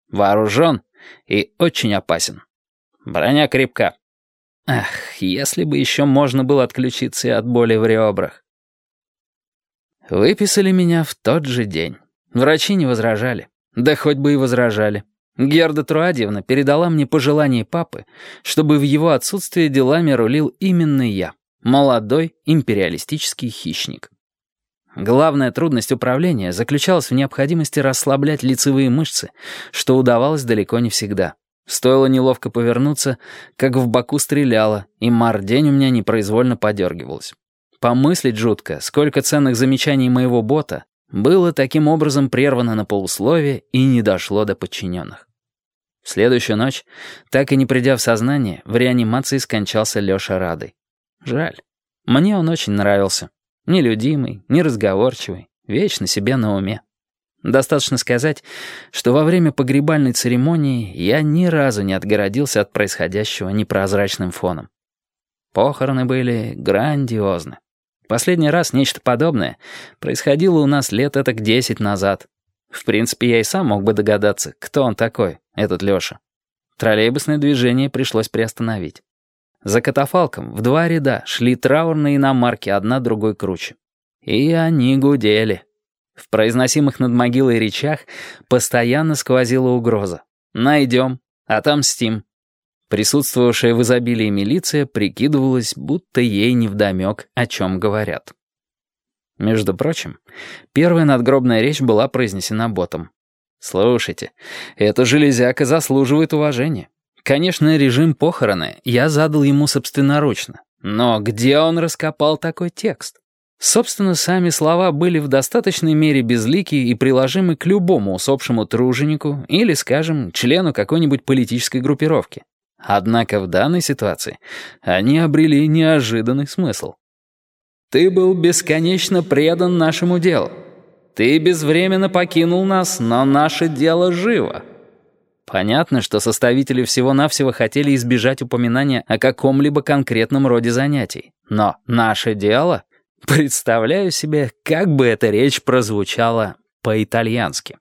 Вооружен и очень опасен. Броня крепка. Ах, если бы еще можно было отключиться и от боли в ребрах. Выписали меня в тот же день. Врачи не возражали. Да хоть бы и возражали. Герда Труадьевна передала мне пожелание папы, чтобы в его отсутствие делами рулил именно я, молодой империалистический хищник. Главная трудность управления заключалась в необходимости расслаблять лицевые мышцы, что удавалось далеко не всегда. Стоило неловко повернуться, как в боку стреляло, и мордень у меня непроизвольно подергивалась. Помыслить жутко, сколько ценных замечаний моего бота было таким образом прервано на полусловие и не дошло до подчиненных. В следующую ночь, так и не придя в сознание, в реанимации скончался Леша Радой. Жаль. Мне он очень нравился. Нелюдимый, неразговорчивый, вечно себе на уме. Достаточно сказать, что во время погребальной церемонии я ни разу не отгородился от происходящего непрозрачным фоном. Похороны были грандиозны. Последний раз нечто подобное происходило у нас лет этак 10 назад. В принципе, я и сам мог бы догадаться, кто он такой, этот Леша. Троллейбусное движение пришлось приостановить. За катафалком в 2 ряда шли траурные иномарки, одна другой круче. И они гудели. В произносимых над могилой речах постоянно сквозила угроза. «Найдем, отомстим». Присутствовавшая в изобилии милиция прикидывалась, будто ей невдомек, о чем говорят. Между прочим, первая надгробная речь была произнесена ботом. «Слушайте, эта железяка заслуживает уважения. Конечно, режим похороны я задал ему собственноручно. Но где он раскопал такой текст? Собственно, сами слова были в достаточной мере безлики и приложимы к любому усопшему труженику или, скажем, члену какой-нибудь политической группировки. Однако в данной ситуации они обрели неожиданный смысл. «Ты был бесконечно предан нашему делу. Ты безвременно покинул нас, но наше дело живо». Понятно, что составители всего-навсего хотели избежать упоминания о каком-либо конкретном роде занятий. Но «наше дело»? Представляю себе, как бы эта речь прозвучала по-итальянски.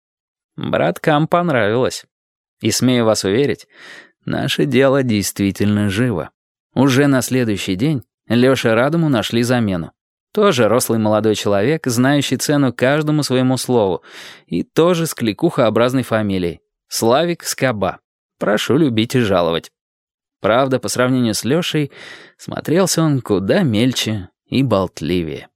Браткам понравилось. И, смею вас уверить, наше дело действительно живо. Уже на следующий день Лёше Радому нашли замену. Тоже рослый молодой человек, знающий цену каждому своему слову, и тоже с кликухообразной фамилией. Славик Скоба. Прошу любить и жаловать. Правда, по сравнению с Лёшей, смотрелся он куда мельче и болтливее.